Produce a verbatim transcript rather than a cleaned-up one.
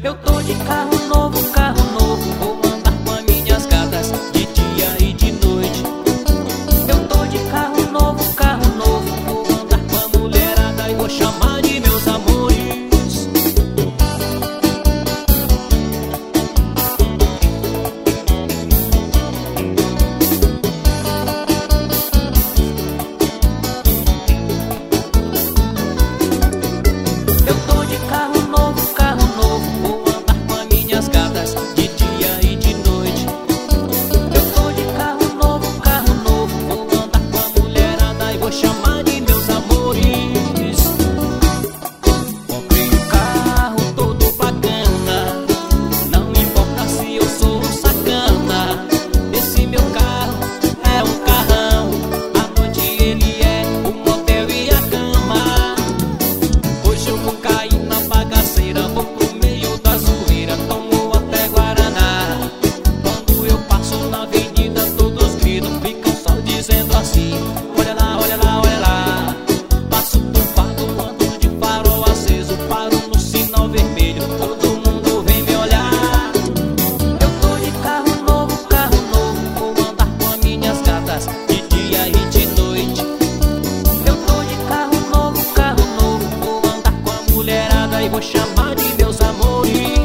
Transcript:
Eu tô de carro novo, carro novo, vou andar com as minhas gatas de dia e de noite. Eu tô de carro novo, carro novo, vou andar com a mulherada e vou chamar de meus amores. Eu tô de carro novo, carro novo, vou andar com as minhas gatas de dia e de noite. Eu tô de carro novo, carro novo, vou andar com a mulherada e vou chamar de meus amores. Comprei um carro todo bacana, não importa se eu sou sacana. Esse meu carro é um carrão, à noite ele é o motel e a cama. Hoje eu vou cair na bagaceira, vou pro meio da zoeira, tomo até guaraná. Quando eu passo na avenida todos gritam, ficam só dizendo assim: olha lá, olha lá, olha lá. Passo turbado, ando de farol aceso, paro no sinal vermelho, todo mundo vem me olhar. Eu tô de carro novo, carro novo, vou andar com as minhas gatas de dia e de noite. Eu tô de carro novo, carro novo, vou andar com a mulherada e vou chamar de meus amores.